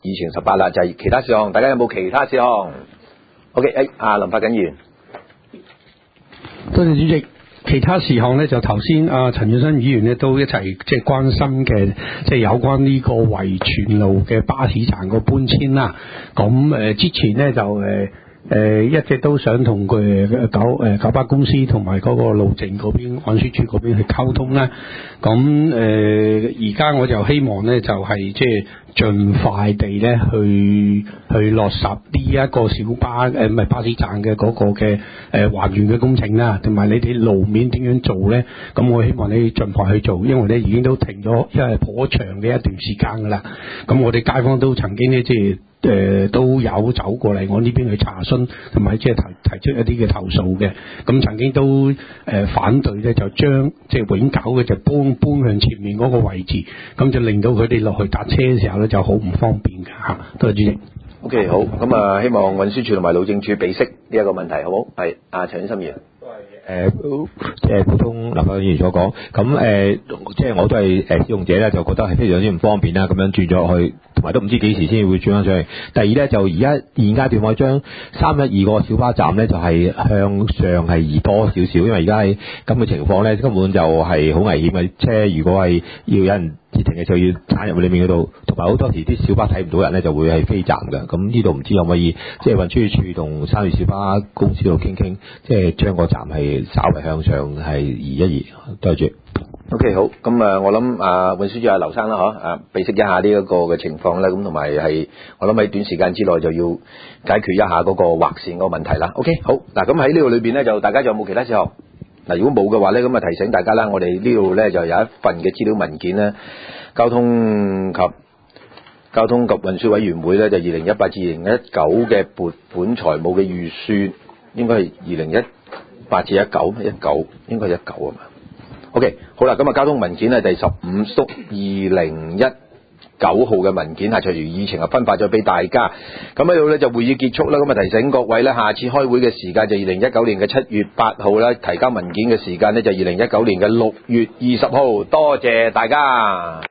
議程18啦，就係其他事項，大家有冇其他事項 ？OK， 林發瑾議員， 多謝主席。其他事項咧就頭先陳俊生議員咧都一齊即係關心嘅，即係有關呢個維泉路嘅巴士站個搬遷啦。咁之前咧就一直都想同佢九巴公司同埋嗰個路政嗰邊運輸署嗰邊去溝通啦。咁而家我就希望咧就係即係盡快地咧去落實呢一個小巴唔係巴士站嘅嗰個嘅還原嘅工程啦，同埋你哋路面點樣做咧？咁我希望你盡快去做，因為咧已經都停咗，因為頗長嘅一段時間噶啦。咁我哋街坊都曾經咧即係都有走過嚟我呢邊去查詢，同埋即係提出一啲嘅投訴嘅。咁曾經都反對咧，就將即係永久嘅就搬向前面嗰個位置，咁就令到佢哋落去搭車嘅時候咧就好唔方便㗎嚇。多謝主席。 OK， 好，咁希望運輸署同埋路政署俾息呢一個問題，好唔好？係陳先生議員。 即係普通立法會議員所講，咁即係我都係使用者咧，就覺得係非常之唔方便啦。咁樣轉咗去，同埋都唔知幾時先會轉翻上去。第二咧，就而家現階段我將312個小巴站咧，就係向上係移多少少，因為而家係咁嘅情況咧，根本就係好危險嘅。車如果係要有人截停嘅時候，要鏟入裏面嗰度，同埋好多時啲小巴睇唔到人咧，就會係飛站嘅。咁呢度唔知可唔可以，即係運輸署同3月小巴公司度傾傾，即係將個站係稍微向上係移一移。多謝。 OK， 好，咁我諗運輸署劉生啦，備悉一下呢一個嘅情況咧，咁同埋係我諗喺短時間之內就要解決一下嗰個劃線嗰個問題啦。OK， 好，嗱，咁喺呢度裏邊咧，就大家仲有冇其他事項？嗱，如果冇嘅話咧，咁提醒大家啦，我哋呢度咧就有一份嘅資料文件咧，交通及運輸委員會咧就2018至2019嘅撥款財務嘅預算，應該係2018至19應該係19啊嘛。OK， 好啦，咁交通文件係第15/2019號嘅文件，係隨如議程分發咗俾大家。咁喺度咧就會議結束啦，咁提醒各位咧，下次開會嘅時間就2019年嘅7月8號啦，提交文件嘅時間咧就2019年嘅6月20號。多謝大家。